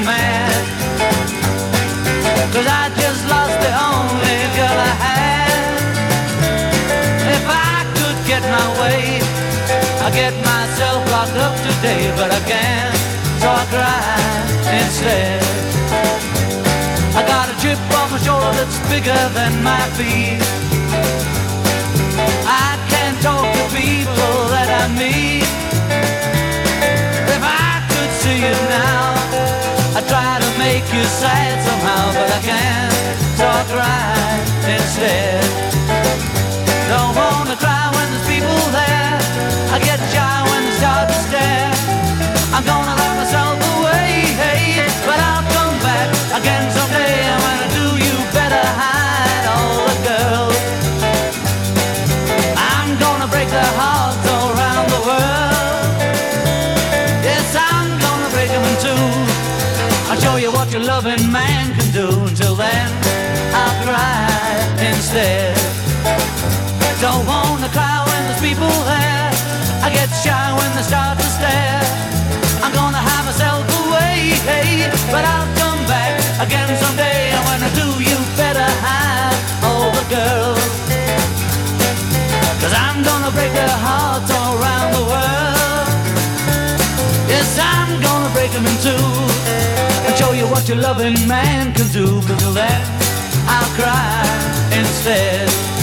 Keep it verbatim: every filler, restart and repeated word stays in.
mad, 'cause I just lost the only girl I had. If I could get my way, I'd get myself locked up today, but I can't, so I cry instead. I got a chip on my shoulder that's bigger than my feet. I can't talk to people that I meet. If I could see you now, I try to make you sad somehow, but I can't, so I cry instead. Don't wanna cry when there's people there, I get shy when they start to stare. I'm gonna lock myself away, hey, but I'll come back again someday. And when I do, you better hide all the girls. I'm gonna break their hearts all around the world. Yes, I'm gonna break them in two. I'll show you what your loving man can do. Until then, I'll cry instead. Don't wanna cry when there's people there, I get shy when they start to stare. I'm gonna have myself away, hey, but I'll come back again someday. And when I do, you better hide all the girls, 'cause I'm gonna break their hearts all around the world. Yes, I'm gonna break them in two and show you what your loving man can do. 'Cause till then, I'll cry instead.